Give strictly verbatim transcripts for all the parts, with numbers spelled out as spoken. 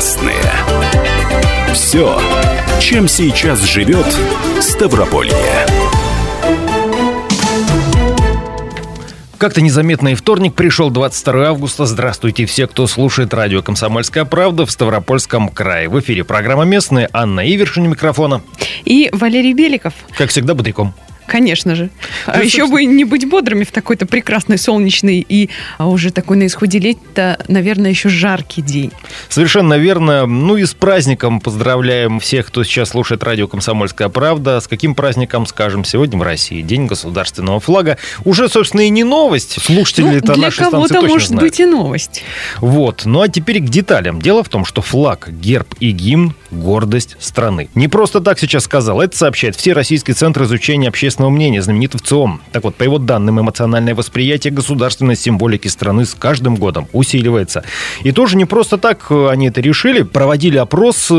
местные. Все, чем сейчас живет Ставрополье. Как-то незаметно и вторник пришел, двадцать второго августа. Здравствуйте все, кто слушает радио «Комсомольская правда» в Ставропольском крае. В эфире программа «Местные». Анна Ивершин у микрофона. И Валерий Беликов. Как всегда, бодряком. Конечно же. Да, а еще собственно... бы не быть бодрыми в такой-то прекрасный, солнечный и а уже такой на исходе лета, наверное, еще жаркий день. Совершенно верно. Ну и с праздником поздравляем всех, кто сейчас слушает радио «Комсомольская правда». С каким праздником, скажем, сегодня в России? День государственного флага. Уже, собственно, и не новость. Слушатели-то ну, нашей станции точно знают. Для кого-то, может быть, и новость. Вот. Ну а теперь к деталям. Дело в том, что флаг, герб и гимн – гордость страны. Не просто так сейчас сказал. Это сообщает Всероссийский центр изучения общественного мнения, знаменитый ВЦИОМ. Так вот, по его данным, эмоциональное восприятие государственной символики страны с каждым годом усиливается. И тоже не просто так они это решили. Проводили опрос.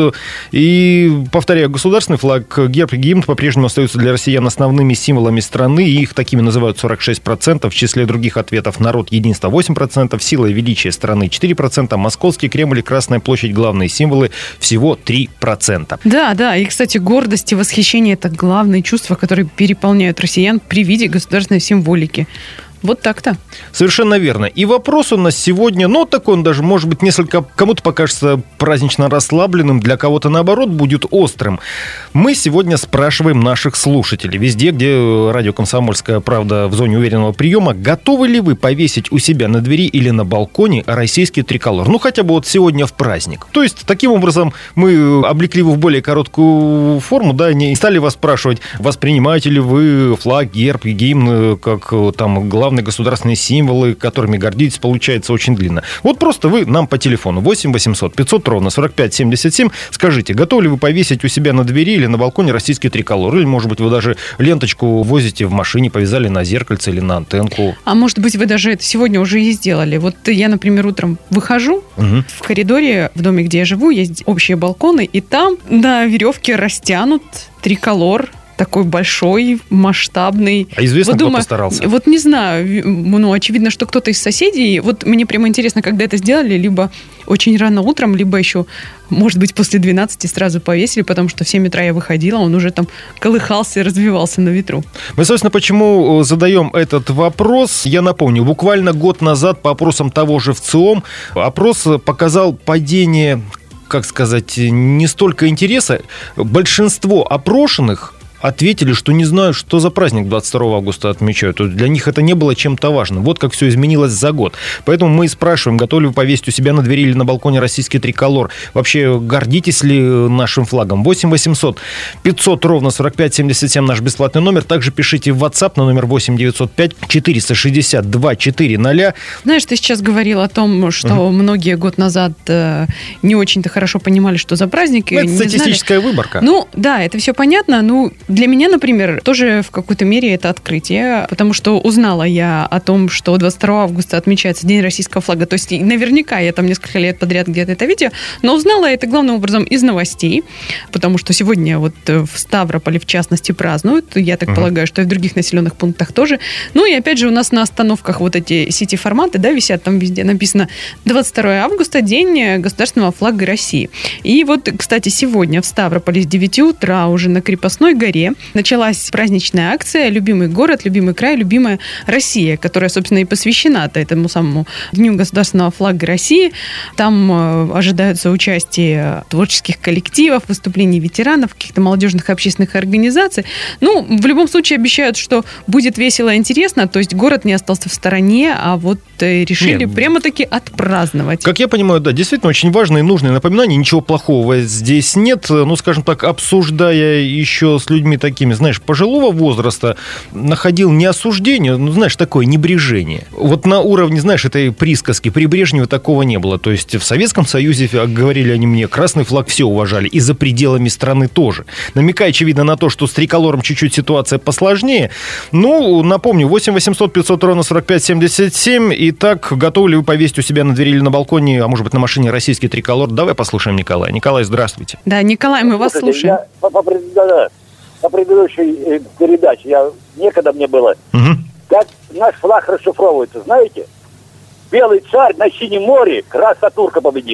И, повторяю, государственный флаг, герб и гимн по-прежнему остаются для россиян основными символами страны. И их такими называют сорок шесть процентов. В числе других ответов: народ, единство восемь процентов, сила и величие страны четыре процента, Московский Кремль и Красная площадь — главные символы, всего три процента. Да, да. И, кстати, гордость и восхищение — это главные чувства, которые переполняют россиян при виде государственной символики. Вот так-то. Совершенно верно. И вопрос у нас сегодня, ну, такой он даже, может быть, несколько, кому-то покажется празднично расслабленным, для кого-то, наоборот, будет острым. Мы сегодня спрашиваем наших слушателей, везде, где радио «Комсомольская правда» в зоне уверенного приема, готовы ли вы повесить у себя на двери или на балконе российский триколор? Ну, хотя бы вот сегодня в праздник. То есть, таким образом, мы облекли его в более короткую форму, да, не стали вас спрашивать, воспринимаете ли вы флаг, герб и гимн как там главный государственные символы, которыми гордитесь, получается очень длинно. Вот просто вы нам по телефону восемь восемьсот пятьсот ровно сорок пять семьдесят семь скажите, готовы ли вы повесить у себя на двери или на балконе российский триколор? Или, может быть, вы даже ленточку возите в машине, повязали на зеркальце или на антенку? А может быть, вы даже это сегодня уже и сделали. Вот я, например, утром выхожу, угу. в коридоре в доме, где я живу, есть общие балконы, и там на веревке растянут триколор. Такой большой, масштабный. А известно, вот кто думаю, постарался? Вот не знаю. Ну, очевидно, что кто-то из соседей. Вот мне прямо интересно, когда это сделали, либо очень рано утром, либо еще, может быть, после двенадцати сразу повесили, потому что в семь утра я выходила, он уже там колыхался и развивался на ветру. Мы, собственно, почему задаем этот вопрос? Я напомню, буквально год назад по опросам того же ВЦИОМ опрос показал падение, как сказать, не столько интереса. Большинство опрошенных ответили, что не знают, что за праздник двадцать второго августа отмечают. Для них это не было чем-то важным. Вот как все изменилось за год. Поэтому мы и спрашиваем, готовы ли вы повесить у себя на двери или на балконе российский триколор? Вообще, гордитесь ли нашим флагом? восемь восемьсот пятьсот ровно сорок пять семьдесят семь наш бесплатный номер. Также пишите в WhatsApp на номер восемь девятьсот пять четыреста шестьдесят два четыреста. Знаешь, ты сейчас говорил о том, что угу. многие год назад э, не очень-то хорошо понимали, что за праздник. Это статистическая знали. Выборка. Ну, да, это все понятно. Ну, для меня, например, тоже в какой-то мере это открытие, потому что узнала я о том, что двадцать второго августа отмечается День российского флага. То есть наверняка я там несколько лет подряд где-то это видела, но узнала это главным образом из новостей, потому что сегодня вот в Ставрополе, в частности, празднуют. Я так uh-huh. полагаю, что и в других населенных пунктах тоже. Ну и опять же у нас на остановках вот эти сити-форматы, да, висят, там везде написано двадцать второго августа, День государственного флага России. И вот, кстати, сегодня в Ставрополе с девяти утра уже на Крепостной горе началась праздничная акция «Любимый город, любимый край, любимая Россия», которая, собственно, и посвящена этому самому Дню государственного флага России. Там э, ожидаются участие творческих коллективов, выступлений ветеранов, каких-то молодежных общественных организаций. Ну, в любом случае обещают, что будет весело и интересно, то есть город не остался в стороне, а вот э, решили Нет. прямо-таки отпраздновать. Как я понимаю, да, действительно очень важное и нужное напоминание, ничего плохого здесь нет. Ну, скажем так, обсуждая еще с людьми такими, знаешь, пожилого возраста, находил не осуждение, ну, знаешь, такое небрежение. Вот на уровне, знаешь, этой присказки при Брежневе такого не было. То есть в Советском Союзе, говорили они мне, красный флаг все уважали, и за пределами страны тоже. Намекая, очевидно, на то, что с триколором чуть-чуть ситуация посложнее. Ну, напомню, восемь восемьсот пятьсот ровно сорок пять семьдесят семь. Итак, готовы ли вы повесить у себя на двери или на балконе, а может быть на машине российский триколор? Давай послушаем Николая. Николай, здравствуйте. Да, Николай, мы вас Слушайте, слушаем. Я, по, по, да, да. На предыдущей передаче, я, некогда мне было, угу. как наш флаг расшифровывается, знаете? Белый царь на синем море, красотурка победил.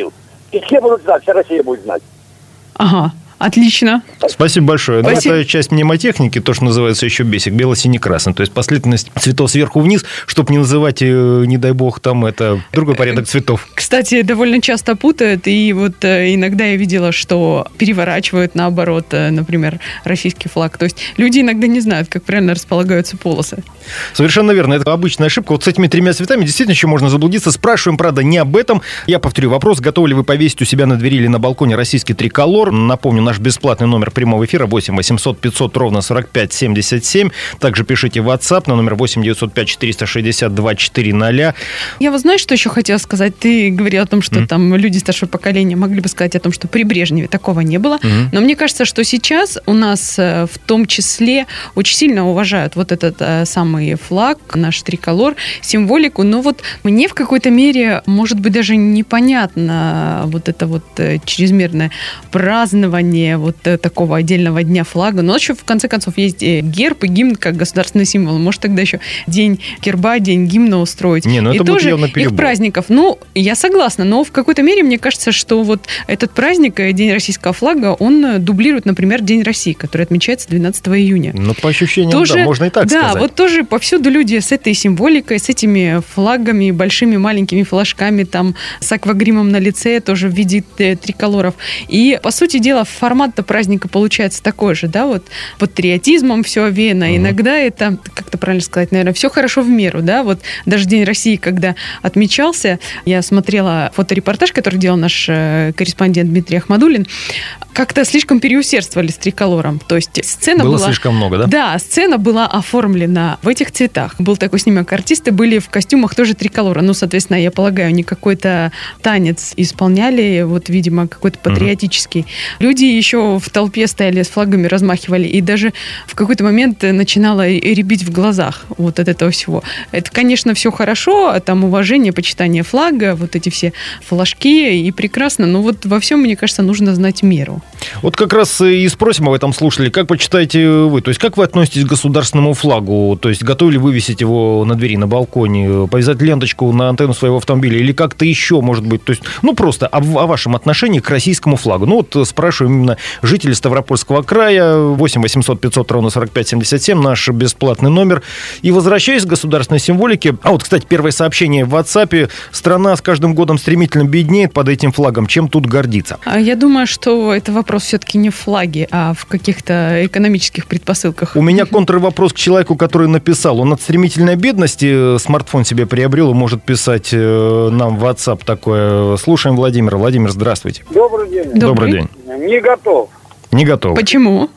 И все будут знать, вся Россия будет знать. Ага. Отлично. Спасибо большое. Спасибо. Ну, это часть мнемотехники, то, что называется еще бесик, бело-синий-красный. То есть последовательность цветов сверху вниз, чтобы не называть, не дай бог, там это другой порядок цветов. Кстати, довольно часто путают, и вот иногда я видела, что переворачивают наоборот, например, российский флаг. То есть люди иногда не знают, как правильно располагаются полосы. Совершенно верно. Это обычная ошибка. Вот с этими тремя цветами действительно еще можно заблудиться. Спрашиваем, правда, не об этом. Я повторю вопрос. Готовы ли вы повесить у себя на двери или на балконе российский триколор? Напомню, наш бесплатный номер прямого эфира восемь восемьсот пятьсот ровно сорок пять семьдесят семь. Также пишите в WhatsApp на номер восемь девятьсот пять четыреста шестьдесят двадцать четыре ноль. Я вот знаешь, что еще хотела сказать? Ты говорил о том, что mm. там люди старшего поколения могли бы сказать о том, что при Брежневе такого не было. Mm-hmm. Но мне кажется, что сейчас у нас в том числе очень сильно уважают вот этот а, самый флаг, наш триколор, символику. Но вот мне в какой-то мере, может быть, даже непонятно вот это вот чрезмерное празднование вот такого отдельного дня флага. Но еще, в конце концов, есть герб и гимн как государственный символ. Может, тогда еще день герба, день гимна устроить. Не, ну это и будет тоже явно перебор. Их праздников. Ну, я согласна, но в какой-то мере мне кажется, что вот этот праздник, День российского флага, он дублирует, например, День России, который отмечается двенадцатого июня. Ну, по ощущениям, тоже, да, можно и так да, сказать. Да, вот тоже повсюду люди с этой символикой, с этими флагами, большими, маленькими флажками, там, с аквагримом на лице, тоже в виде триколоров. И, по сути дела, формат-то праздника получается такой же, да, вот патриотизмом все овеяно. Mm-hmm. Иногда это, как-то правильно сказать, наверное, все хорошо в меру, да, вот даже День России, когда отмечался, я смотрела фоторепортаж, который делал наш корреспондент Дмитрий Ахмадуллин, как-то слишком переусердствовали с триколором, то есть сцена было была... слишком много, да? Да, сцена была оформлена в этих цветах. Был такой снимок, артисты были в костюмах тоже триколора, ну, соответственно, я полагаю, не какой-то танец исполняли, вот, видимо, какой-то патриотический. Mm-hmm. Люди еще в толпе стояли с флагами, размахивали, и даже в какой-то момент начинало рябить в глазах вот от этого всего. Это, конечно, все хорошо, там уважение, почитание флага, вот эти все флажки, и прекрасно, но вот во всем, мне кажется, нужно знать меру. Вот как раз и спросим об этом слушателей. Как почитаете вы? То есть, как вы относитесь к государственному флагу? То есть, готовы ли вывесить его на двери, на балконе, повязать ленточку на антенну своего автомобиля или как-то еще, может быть? То есть, ну, просто о, о вашем отношении к российскому флагу. Ну, вот спрашиваем именно жителей Ставропольского края. восемь восемьсот пятьсот ровно сорок пять семьдесят семь, наш бесплатный номер. И возвращаясь к государственной символике. А вот, кстати, первое сообщение в WhatsApp. Страна с каждым годом стремительно беднеет под этим флагом. Чем тут гордиться? Я думаю, что это вопрос все-таки не в флаге, а в каких-то экономических предпосылках. У меня контрвопрос к человеку, который написал. Он от стремительной бедности смартфон себе приобрел и может писать нам в WhatsApp такое. Слушаем Владимира. Владимир, здравствуйте. Добрый день. Добрый, Добрый день. Не готов. Не готов. Почему?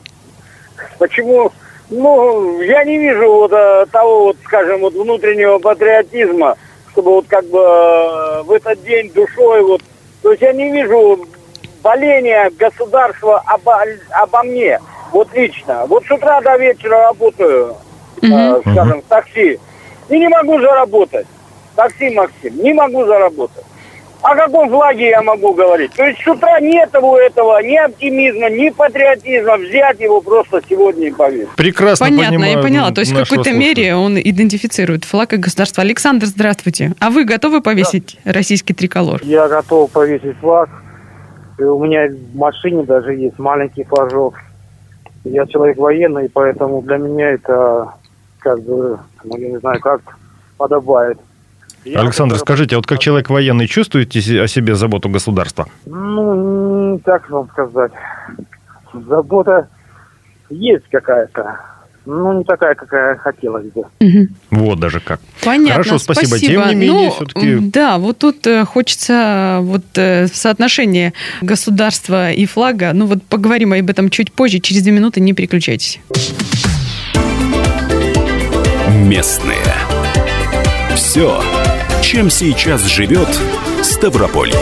Почему? Ну, я не вижу вот а, того, вот, скажем, вот внутреннего патриотизма, чтобы вот как бы в этот день душой вот... То есть я не вижу боления государства обо, обо мне, вот лично. Вот с утра до вечера работаю, mm-hmm. э, скажем, в такси. И не могу заработать. Такси, Максим, не могу заработать. О каком флаге я могу говорить? То есть с утра нет его этого, ни оптимизма, ни патриотизма. Взять его просто сегодня и повесить. Прекрасно Понятно, понимаю. я поняла. То есть в какой-то слушателя. мере он идентифицирует флаг и государство. Александр, здравствуйте. А вы готовы повесить да. российский триколор? Я готов повесить флаг. И у меня в машине даже есть маленький флажок. Я человек военный, поэтому для меня это, как бы, ну, я не знаю, как подобает. Я Александр, это... скажите, а вот как человек военный чувствуете о себе заботу государства? Ну, как вам сказать. Забота есть какая-то. Ну, не такая, какая хотелось бы. Угу. Вот даже как. Понятно, Хорошо, спасибо. спасибо. Тем не менее, ну, все-таки... Да, вот тут хочется вот соотношение государства и флага. Ну, вот поговорим об этом чуть позже. Через две минуты не переключайтесь. Местные. Все, чем сейчас живет Ставрополье.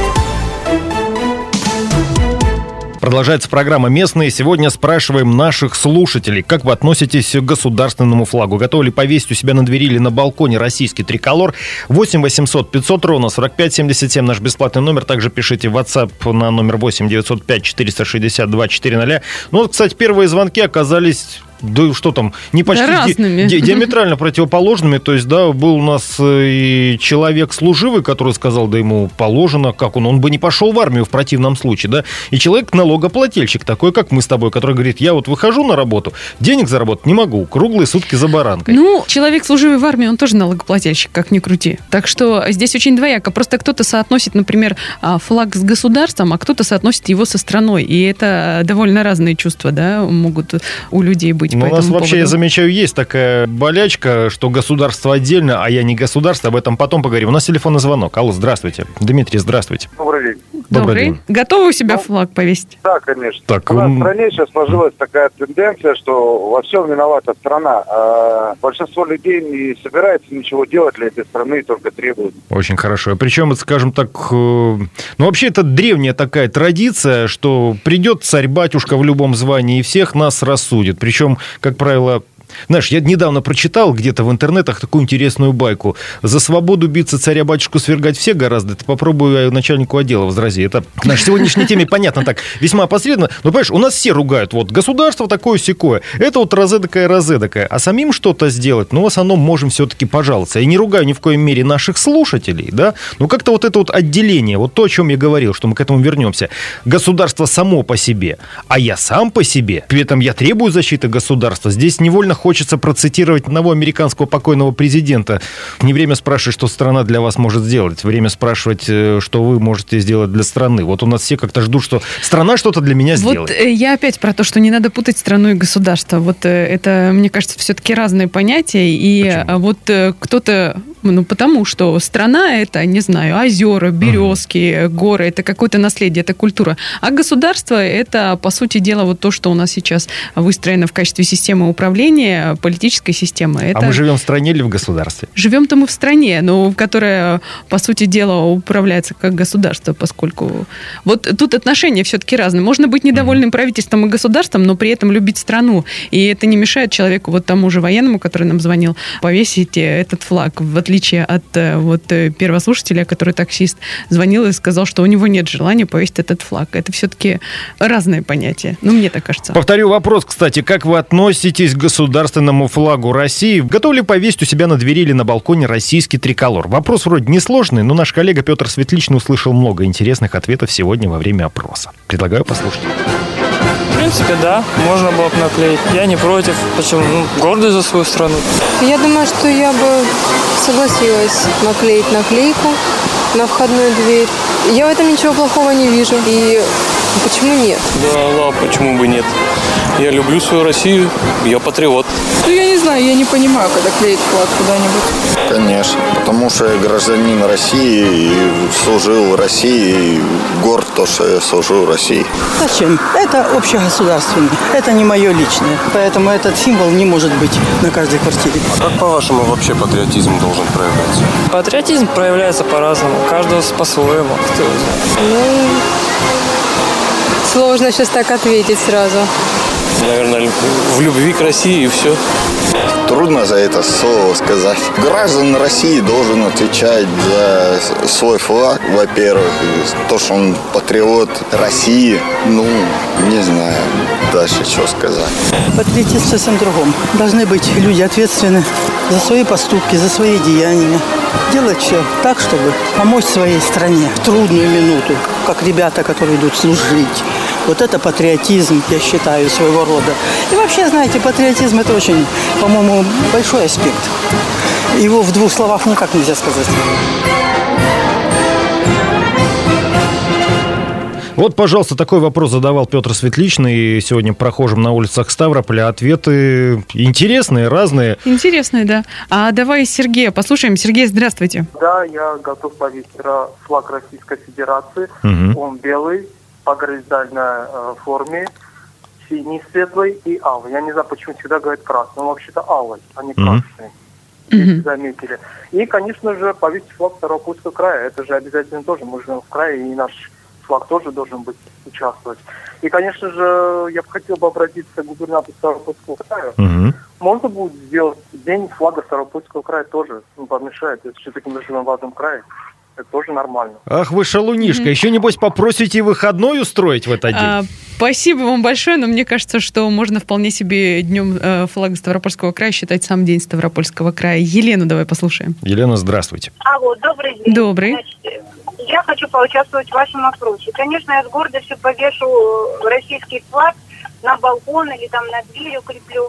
Продолжается программа «Местные». Сегодня спрашиваем наших слушателей, как вы относитесь к государственному флагу? Готовы ли повесить у себя на двери или на балконе российский триколор? восемь восемьсот пятьсот ровно сорок пять семьдесят семь, наш бесплатный номер. Также пишите в WhatsApp на номер восемь девятьсот пять четыреста шестьдесят двадцать четыре ноль. Ну вот, кстати, первые звонки оказались да что там, не почти разными. Ди- диаметрально противоположными. То есть, да, был у нас и человек служивый, который сказал, да ему положено, как он, он бы не пошел в армию в противном случае, да, и человек налогоплательщик, такой, как мы с тобой, который говорит, я вот выхожу на работу, денег заработать не могу, круглые сутки за баранкой. Ну, человек, служивый в армии, он тоже налогоплательщик, как ни крути. Так что здесь очень двояко. Просто кто-то соотносит, например, флаг с государством, а кто-то соотносит его со страной. И это довольно разные чувства, да, могут у людей быть. Ну, по у нас этому вообще, поводу. я замечаю, есть такая болячка, что государство отдельно, а я не государство. Об этом потом поговорим. У нас телефонный звонок. Алло, здравствуйте. Дмитрий, здравствуйте. Добрый день. Добрый Добрый. день. Готовы у себя Ну, флаг повесить? Да, конечно. Так, У нас м- в стране сейчас сложилась такая тенденция, что во всем виновата страна. А большинство людей не собирается ничего делать для этой страны, только требует. Очень хорошо. Причем, это, скажем так, э, ну, вообще, это древняя такая традиция, что придет царь-батюшка в любом звании и всех нас рассудит. Причем, как правило, знаешь, я недавно прочитал где-то в интернетах такую интересную байку. За свободу биться, царя-батюшку свергать все гораздо. Ты попробуй начальнику отдела возрази. Это в нашей сегодняшней теме понятно так, весьма опосредованно. Но, понимаешь, у нас все ругают. Вот, государство такое-сякое. Это вот розедакое, розедакое. А самим что-то сделать, ну, в основном можем все-таки пожаловаться. Я не ругаю ни в коем мере наших слушателей, да, но как-то вот это вот отделение, вот то, о чем я говорил, что мы к этому вернемся. Государство само по себе, а я сам по себе. При этом я требую защиты государства. Здесь невольно хочется процитировать одного американского покойного президента. Не время спрашивать, что страна для вас может сделать. Время спрашивать, что вы можете сделать для страны. Вот у нас все как-то ждут, что страна что-то для меня сделает. Вот я опять про то, что не надо путать страну и государство. Вот это, мне кажется, все-таки разные понятия. И Почему? вот кто-то... Ну, потому что страна — это, не знаю, озера, березки, угу. горы, это какое-то наследие, это культура. А государство — это, по сути дела, вот то, что у нас сейчас выстроено в качестве системы управления, политической системы. Это... А мы живем в стране или в государстве? Живем-то мы в стране, но которая, по сути дела, управляется как государство, поскольку... Вот тут отношения все-таки разные. Можно быть недовольным угу. правительством и государством, но при этом любить страну. И это не мешает человеку, вот тому же военному, который нам звонил, повесить этот флаг, в отличие В отличие от вот первого слушателя, который таксист звонил и сказал, что у него нет желания повесить этот флаг. Это все-таки разные понятия. Ну, мне так кажется. Повторю вопрос, кстати. Как вы относитесь к государственному флагу России? Готовы ли повесить у себя на двери или на балконе российский триколор? Вопрос вроде несложный, но наш коллега Петр Светличный услышал много интересных ответов сегодня во время опроса. Предлагаю послушать. В принципе, да, можно было бы наклеить. Я не против. Почему? Ну, гордый за свою страну. Я думаю, что я бы согласилась наклеить наклейку на входную дверь. Я в этом ничего плохого не вижу. И почему нет? Да, ладно, почему бы нет? Я люблю свою Россию, я патриот. Ну, я не знаю, я не понимаю, когда клеить флаг куда-нибудь. Конечно, потому что я гражданин России, и служил в России, и горд то, что я служил в России. Зачем? Это общегосударственное, это не мое личное. Поэтому этот символ не может быть на каждой квартире. А как, по-вашему, вообще патриотизм должен проявляться? Патриотизм проявляется по-разному, каждого по-своему. Кто его знает? Ну, сложно сейчас так ответить сразу. Наверное, в любви к России и все. Трудно за это слово сказать. Граждан России должен отвечать за свой флаг, во-первых, то, что он патриот России. Ну, не знаю дальше, что сказать. Патриотизм совсем другом. Должны быть люди ответственны за свои поступки, за свои деяния. Делать все так, чтобы помочь своей стране в трудную минуту, как ребята, которые идут служить. Вот это патриотизм, я считаю, своего рода. И вообще, знаете, патриотизм – это очень, по-моему, большой аспект. Его в двух словах никак нельзя сказать. Вот, пожалуйста, такой вопрос задавал Петр Светличный сегодня прохожим на улицах Ставрополя. Ответы интересные, разные. Интересные, да. А давай Сергея послушаем. Сергей, здравствуйте. Да, я готов повесить флаг Российской Федерации. Угу. Он белый, по горизонтальной э, форме, синий, светлый и алый. Я не знаю, почему всегда говорят красный. Он вообще-то алый, а не красный. Mm-hmm. Если заметили. И, конечно же, повесить флаг Ставропольского края. Это же обязательно тоже. Мы живем в крае, и наш флаг тоже должен быть участвовать. И, конечно же, я бы хотел бы обратиться к губернатору Ставропольского края. Mm-hmm. Можно будет сделать день флага Ставропольского края тоже. Не помешает. Это все-таки мы живем в одном крае. Это тоже нормально. Ах вы шалунишка. Mm-hmm. Еще, небось, попросите выходной устроить в этот день? А, Спасибо вам большое, но мне кажется, что можно вполне себе днем э, флага Ставропольского края считать сам день Ставропольского края. Елену давай послушаем. Елена, здравствуйте. Алло, добрый день. Добрый. Значит, я хочу поучаствовать в вашем опросе. Конечно, я с гордостью повешу российский флаг на балкон или там на дверь укреплю.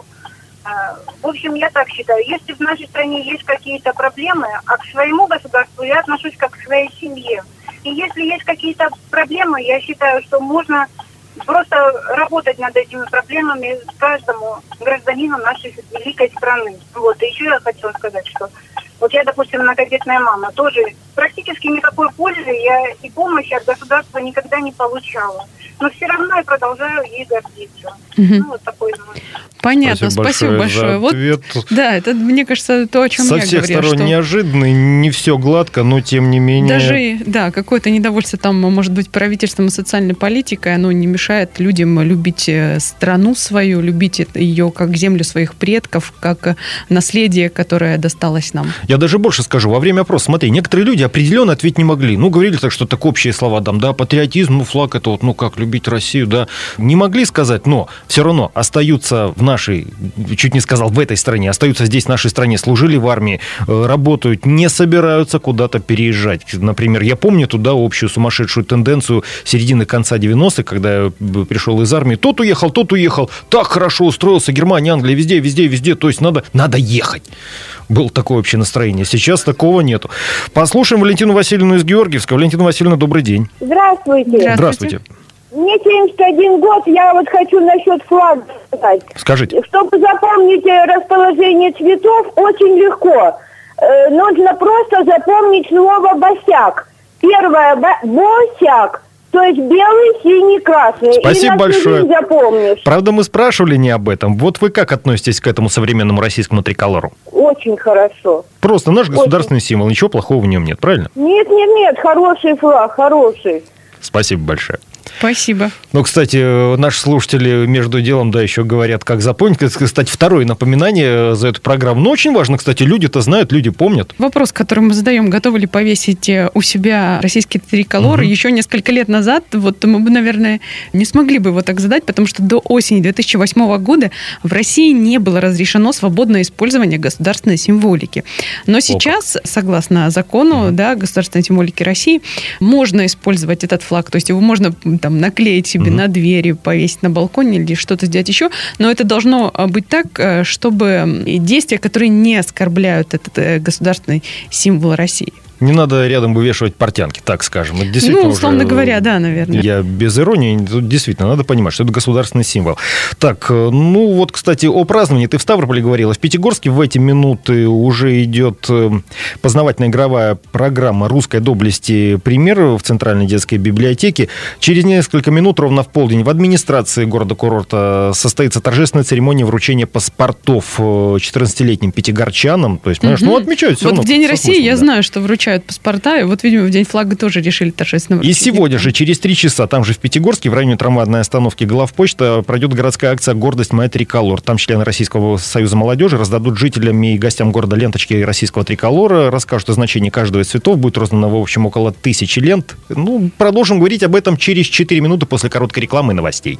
В общем, я так считаю. Если в нашей стране есть какие-то проблемы, а к своему государству я отношусь как к своей семье. И если есть какие-то проблемы, я считаю, что можно просто работать над этими проблемами каждому гражданину нашей великой страны. Вот. И еще я хотела сказать, что вот я, допустим, многодетная мама, тоже практически никакой пользы я и помощи от государства никогда не получала. Но все равно я продолжаю ей гордиться. Угу. Ну, вот такой мой. Понятно, спасибо, спасибо большое. большое. Вот, да, это, мне кажется, то, о чем Со я говорила. Со всех сторон что... неожиданно, не все гладко, но тем не менее... Даже, да, какое-то недовольство там, может быть, правительством и социальной политикой, оно не мешает людям любить страну свою, любить ее как землю своих предков, как наследие, которое досталось нам. Я даже больше скажу. Во время опроса, смотри, некоторые люди определенно ответить не могли. Ну, говорили так, что так общие слова, там, да, патриотизм, ну, флаг, это вот, ну, как любить Россию, да. Не могли сказать, но все равно остаются в нашей, чуть не сказал, в этой стране, остаются здесь, в нашей стране, служили в армии, работают, не собираются куда-то переезжать. Например, я помню туда общую сумасшедшую тенденцию середины-конца девяностых, когда я пришел из армии. Тот уехал, тот уехал, так хорошо устроился, Германия, Англия, везде, везде, везде, то есть надо, надо ехать. Было такое общее настроение. Сейчас такого нету. Послушаем Валентину Васильевну из Георгиевска. Валентина Васильевна, добрый день. Здравствуйте. Здравствуйте. Здравствуйте. Мне семьдесят один год, я вот хочу насчет флага сказать. Скажите. Чтобы запомнить расположение цветов, очень легко. Э, нужно просто запомнить слово «босяк». Первое – «босяк». То есть белый, синий, красный. Спасибо большое. Запомнишь. Правда, мы спрашивали не об этом. Вот вы как относитесь к этому современному российскому триколору? Очень хорошо. Просто наш государственный Очень. символ. Ничего плохого в нем нет, правильно? Нет, нет, нет. Хороший флаг, хороший. Спасибо большое. Спасибо. Ну, кстати, наши слушатели между делом, да, еще говорят, как запомнить. Кстати, второе напоминание за эту программу. Но очень важно, кстати, люди-то знают, люди помнят. Вопрос, который мы задаем, готовы ли повесить у себя российский триколор, угу. еще несколько лет назад, вот мы бы, наверное, не смогли бы его так задать, потому что до осени две тысячи восьмого года в России не было разрешено свободное использование государственной символики. Но сейчас, Опа. согласно закону, угу. да, государственной символики России, можно использовать этот флаг, то есть его можно там наклеить себе mm-hmm. на двери, повесить на балконе или что-то сделать еще, но это должно быть так, чтобы действия, которые не оскорбляют этот государственный символ России. Не надо рядом вывешивать портянки, так скажем. Это действительно ну, условно уже, говоря, да, наверное. Я без иронии, тут действительно надо понимать, что это государственный символ. Так, ну вот, кстати, о праздновании. Ты в Ставрополе говорила. В Пятигорске в эти минуты уже идет познавательная игровая программа «Русской доблести. Пример» в Центральной детской библиотеке. Через несколько минут, ровно в полдень, в администрации города-курорта состоится торжественная церемония вручения паспортов четырнадцатилетним пятигорчанам. То есть, понимаешь, угу. ну, отмечают все вот равно. В День России смыслом, я да. знаю, что вручают паспорта, и вот, видимо, в День флага тоже решили торжественно вручить. И сегодня же, через три часа, там же в Пятигорске, в районе трамвайной остановки Главпочта, пройдет городская акция «Гордость моя триколор». Там члены Российского союза молодежи раздадут жителям и гостям города ленточки российского триколора, расскажут о значении каждого из цветов, будет роздано, в общем, около тысячи лент. Ну, продолжим говорить об этом через четыре минуты после короткой рекламы и новостей.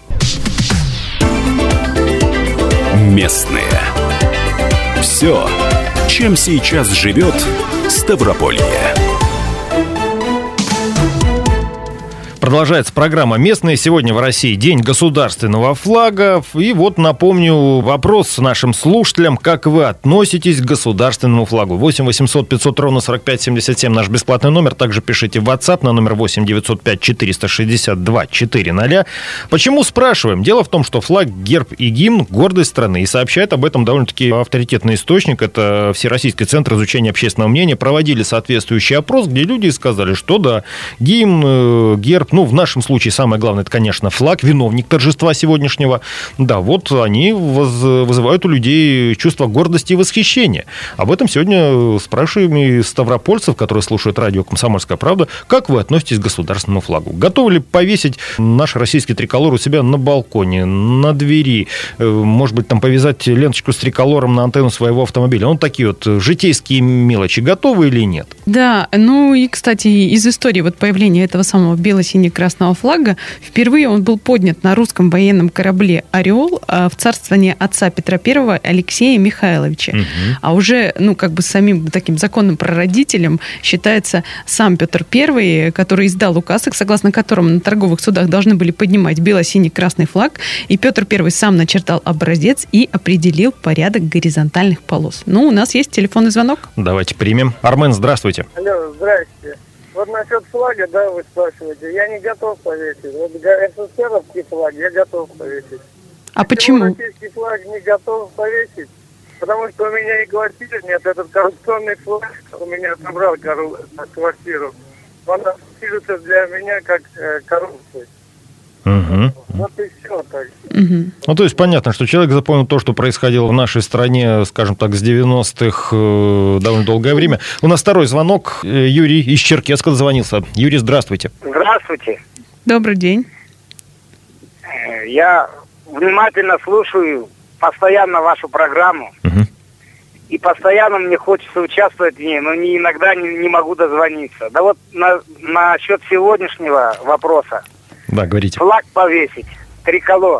Местные. Все, чем сейчас живет Ставрополье. Продолжается программа «Местные». Сегодня в России День государственного флага. И вот напомню вопрос нашим слушателям. Как вы относитесь к государственному флагу? восемь восемьсот пятьсот ровно сорок пять семьдесят семь наш бесплатный номер. Также пишите в WhatsApp на номер восемь девятьсот пять четыреста шестьдесят два четыреста. Почему, спрашиваем? Дело в том, что флаг, герб и гимн – гордость страны. И сообщает об этом довольно-таки авторитетный источник. Это Всероссийский центр изучения общественного мнения. Проводили соответствующий опрос, где люди сказали, что да, гимн, герб, ну, в нашем случае самое главное, это, конечно, флаг, виновник торжества сегодняшнего. Да, вот они воз, вызывают у людей чувство гордости и восхищения. Об этом сегодня спрашиваем и ставропольцев, которые слушают радио «Комсомольская правда». Как вы относитесь к государственному флагу? Готовы ли повесить наш российский триколор у себя на балконе, на двери? Может быть, там повязать ленточку с триколором на антенну своего автомобиля? Ну, такие вот житейские мелочи. Готовы или нет? Да, ну и, кстати, из истории вот появления этого самого бело-синего бело-сине-красного флага. Впервые он был поднят на русском военном корабле «Орел» в царствование отца Петра Первого Алексея Михайловича. Угу. А уже, ну, как бы самим таким законным прародителем считается сам Петр Первый, который издал указ, согласно которому на торговых судах должны были поднимать бело-синий-красный флаг. И Петр Первый сам начертал образец и определил порядок горизонтальных полос. Ну, у нас есть телефонный звонок. Давайте примем. Армен, здравствуйте. Алло, здрасте. Вот насчет флага, да, вы спрашиваете. Я не готов повесить. Вот СССРовский флаг я готов повесить. А почему? Российский флаг не готов повесить, потому что у меня и квартиры нет. Этот коррупционный флаг у меня отобрал квартиру. Он ассоциируется для меня как э, коррупция. Угу. Вот и все так. Угу. Ну, то есть понятно, что человек запомнил то, что происходило в нашей стране, скажем так, с девяностых э, довольно долгое время. У нас второй звонок. Юрий из Черкесска дозвонился. Юрий, здравствуйте. Здравствуйте. Добрый день. Я внимательно слушаю постоянно вашу программу. Угу. И постоянно мне хочется участвовать в ней, но не, иногда не, не могу дозвониться. Да вот на, насчет сегодняшнего вопроса. Да, говорите. Флаг повесить, триколор.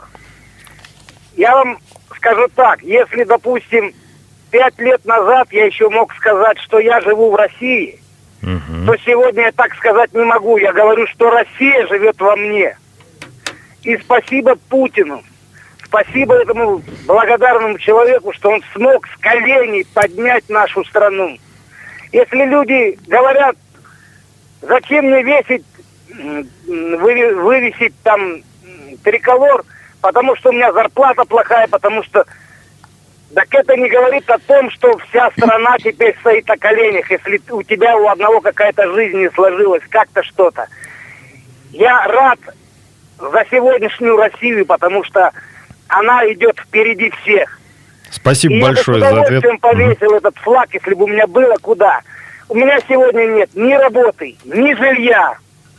Я вам скажу так, если, допустим, пять лет назад я еще мог сказать, что я живу в России, угу. то сегодня я так сказать не могу. Я говорю, что Россия живет во мне. И спасибо Путину. Спасибо этому благодарному человеку, что он смог с коленей поднять нашу страну. Если люди говорят, зачем мне весить, вывесить там триколор, потому что у меня зарплата плохая, потому что... Так это не говорит о том, что вся страна теперь стоит на коленях, если у тебя у одного какая-то жизнь не сложилась, как-то что-то. Я рад за сегодняшнюю Россию, потому что она идет впереди всех. Спасибо и большое за ответ. Я бы с удовольствием повесил mm-hmm. этот флаг, если бы у меня было куда. У меня сегодня нет ни работы, ни жилья.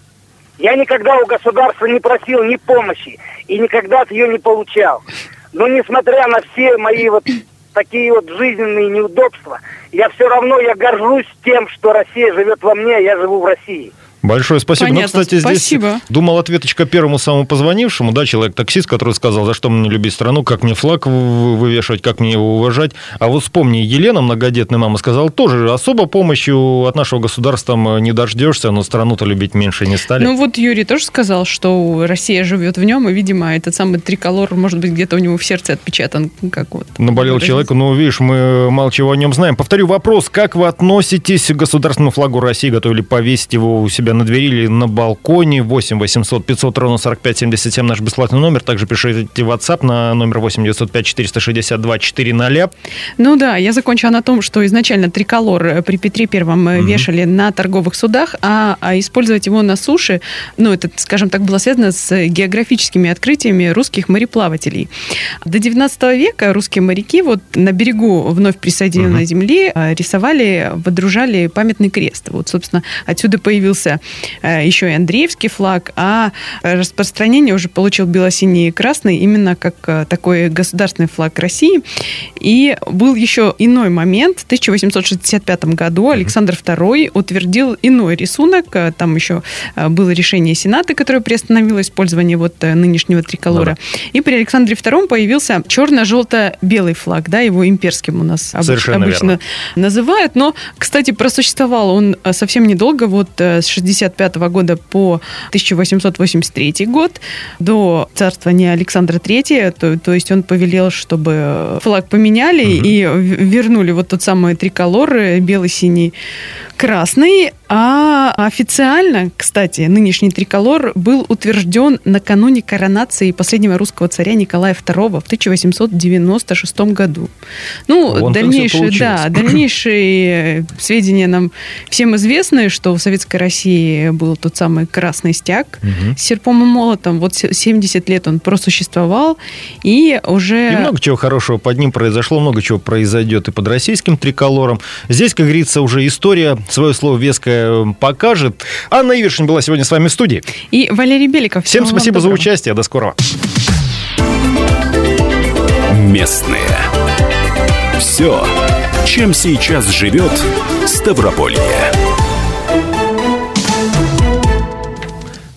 Я никогда у государства не просил ни помощи и никогда ее не получал. Но несмотря на все мои вот такие вот жизненные неудобства, я все равно я горжусь тем, что Россия живет во мне, а я живу в России. Большое спасибо. Понятно, ну, кстати, спасибо. Здесь думал ответочка первому самому позвонившему, да, человек-таксист, который сказал, за что мне любить страну, как мне флаг вывешивать, как мне его уважать. А вот вспомни, Елена, многодетная мама, сказала, тоже особо помощью от нашего государства не дождешься, но страну-то любить меньше не стали. Ну вот Юрий тоже сказал, что Россия живет в нем, и, видимо, этот самый триколор, может быть, где-то у него в сердце отпечатан. Как вот. Наболел человеку, ну, видишь, мы мало чего о нем знаем. Повторю вопрос, как вы относитесь к государственному флагу России, готовы ли повесить его у себя на двери или на балконе? Восемь восемьсот пятьсот ровно сорок пять семьдесят семь наш бесплатный номер. Также пишите в WhatsApp на номер восемь девятьсот пять четыреста шестьдесят два четыреста. Ну да, я закончила на том, что изначально триколор при Петре Первом mm-hmm. вешали на торговых судах, а, а использовать его на суше, ну это, скажем так, было связано с географическими открытиями русских мореплавателей. До девятнадцатого века русские моряки вот на берегу вновь присоединенной mm-hmm. земли рисовали, водружали памятный крест. Вот, собственно, отсюда появился еще и Андреевский флаг, а распространение уже получил бело-синий и красный именно как такой государственный флаг России. И был еще иной момент. В тысяча восемьсот шестьдесят пятом году Александр Второй утвердил иной рисунок. Там еще было решение Сената, которое приостановило использование вот нынешнего триколора. Да. И при Александре Втором появился черно-желто-белый флаг. Да, его имперским у нас Совершенно обычно верно. Называют. Но, кстати, просуществовал он совсем недолго. Вот с шестьдесят пятого года по тысяча восемьсот восемьдесят третий год, до царствования Александра Третьего, то, то есть он повелел, чтобы флаг поменяли угу. и вернули вот тот самый триколор белый, синий, красный. А официально, кстати, нынешний триколор был утвержден накануне коронации последнего русского царя Николая Второго в тысяча восемьсот девяносто шестом году. Ну, Вон дальнейшие, да, дальнейшие сведения нам всем известны, что в Советской России был тот самый красный стяг угу. с серпом и молотом. Вот семьдесят лет он просуществовал, и уже... И много чего хорошего под ним произошло, много чего произойдет и под российским триколором. Здесь, как говорится, уже история свое слово веское покажет. Анна Ивершин была сегодня с вами в студии. И Валерий Беликов. Всем Всего спасибо за участие. До скорого. Местные. Все, чем сейчас живет Ставрополье.